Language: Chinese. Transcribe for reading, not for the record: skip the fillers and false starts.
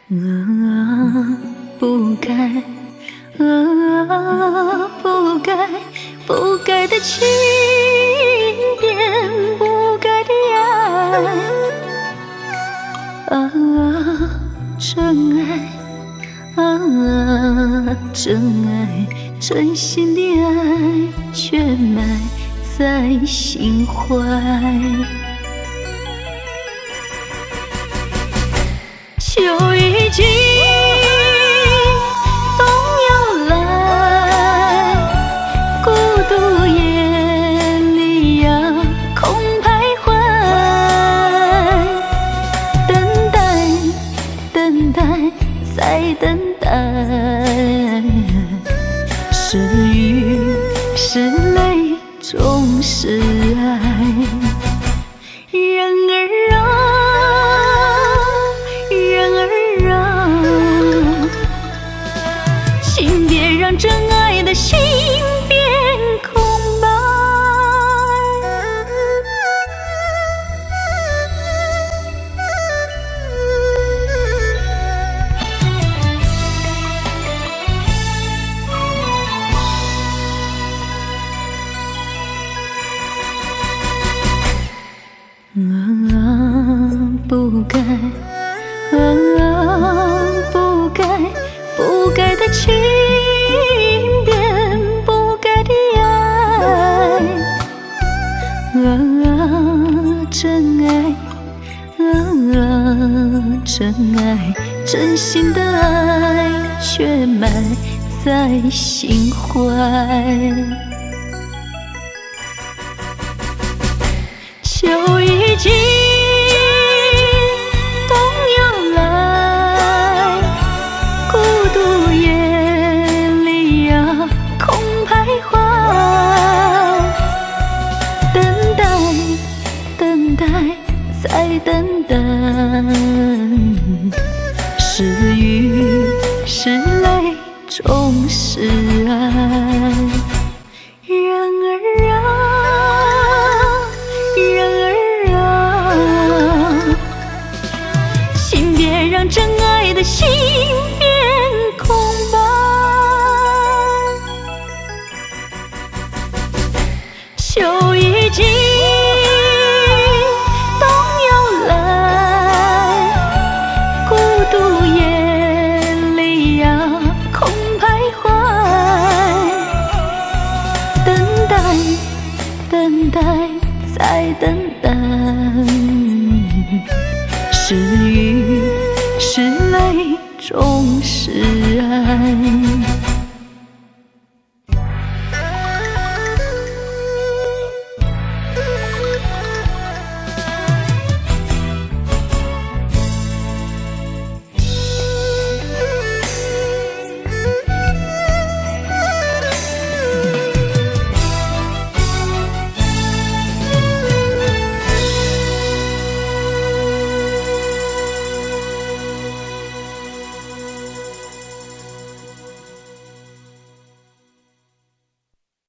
不该，不该，不该的情变，不该的爱，真爱，真爱，真心的爱，却埋在心怀。秋已尽，冬又来，孤独夜里呀，空徘徊，等待，等待，再等待，是雨是泪，终是爱。然而请别让真爱的心变空白。不该，不该，不该的情变，不该的爱，真爱，真爱，真心的爱，却埋在心怀。秋已尽，冬又来，孤独夜里呀，空徘徊，等待，等待，再等待，是雨是泪，终是爱。请别让真爱的心变空白。秋已尽，冬又来，孤独夜里呀，空徘徊，等待，等待，再等待，是雨是泪，终是爱。